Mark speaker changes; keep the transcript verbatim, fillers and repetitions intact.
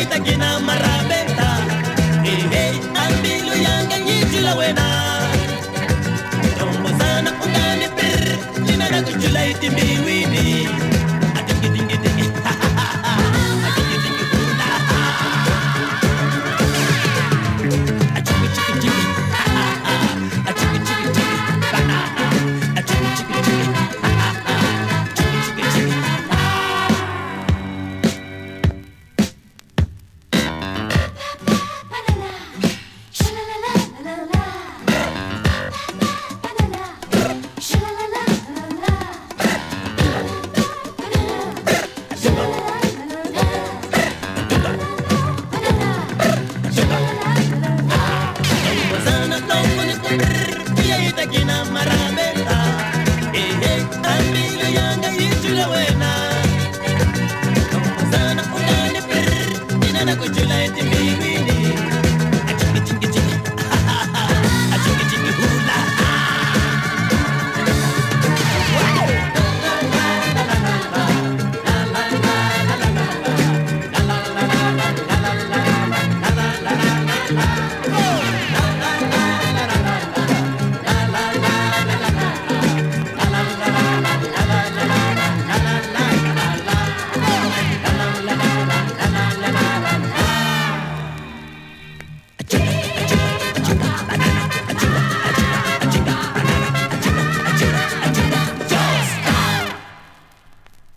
Speaker 1: itakina marabenta. Hey hey, ambilu yanga yijula wena. Tombo sana ungani per, nina na kuchula itimbi wini. Atingi tingi tingi, ha ha ha ha. Atingi tingi bunda, ha ha ha. Achiki chiki chiki, ha ha ha. Achiki chiki chiki, banana. Achiki chiki chiki, ha ha ha. Chiki chiki chiki, ha. Sana tombo ni kumbir, iya itakina marabenta.